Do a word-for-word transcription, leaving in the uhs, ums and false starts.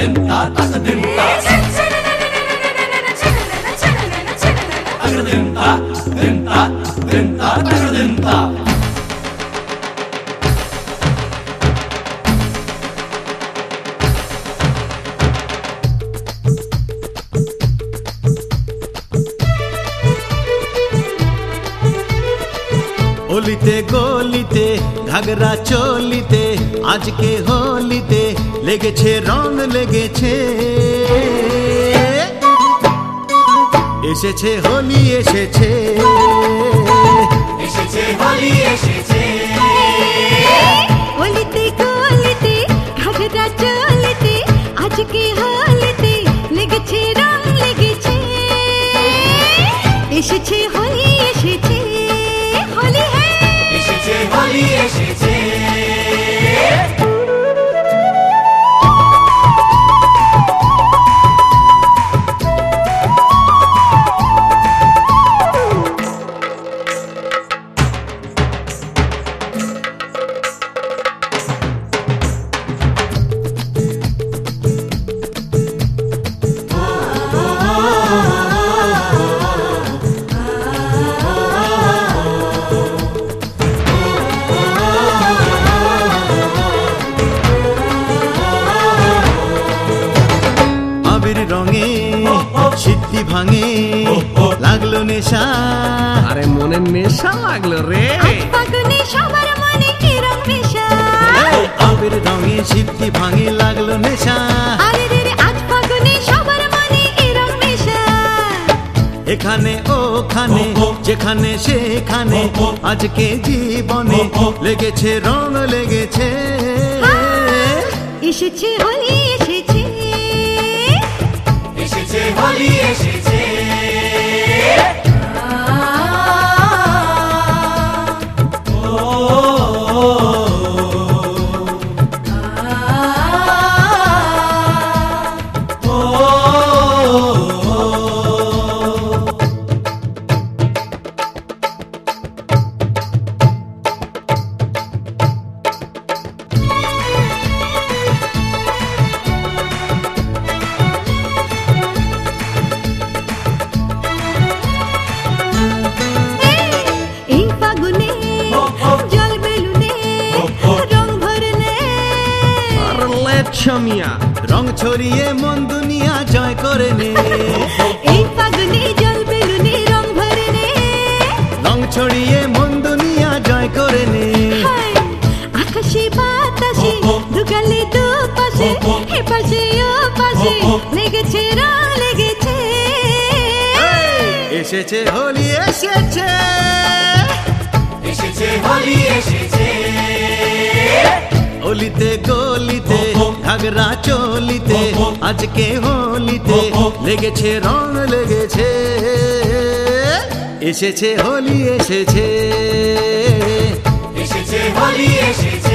অলিতে গলিতে ঘাগরা চলিতে আজকে হোলিতে লেগেছে রং লেগেছে এসেছে হোলি এসেছে এসেছে হোলি এসেছে অলিতে গলিতে ঘাগরা চলিতে আজকে হোলিতে লেগেছে রং লেগেছে এসেছে হোলি এসেছে হোলি এসেছে হোলি এসেছে রঙে সিদ্ধি ভাঙে লাগলো নেশা আরে মনে নেশা লাগলো রে ফাগুনে সবার মনে কি রং নেশা আবির রঙে সিদ্ধি ভাঙে লাগলো নেশা আরে রে রে আজ ফাগুনে সবার মনে কি রং নেশা এখানে ওখানে যেখানে সেখানে আজকে জীবনে লেগেছে রং লেগেছে এসেছে হোলি এসেছে এসেছে হোলি এসেছে রং ছড়িয়ে মন দুনিয়া জয় করে নে এই ফাগুনে জল বেলুনে রং ভরে নে রং ছড়িয়ে মন দুনিয়া জয় করে নে আকাশে বাতাসে দুগালে দু পাশে হে পাশে ও পাশে লেগেছে রং লেগেছে এসেছে হোলি এসেছে এসেছে হোলি এসেছে অলিতে গলিতে ঘাগরা চলিতে আজকে হোলিতে লেগেছে রং লেগেছে এসেছে হোলি এসেছে এসেছে হোলি এসেছে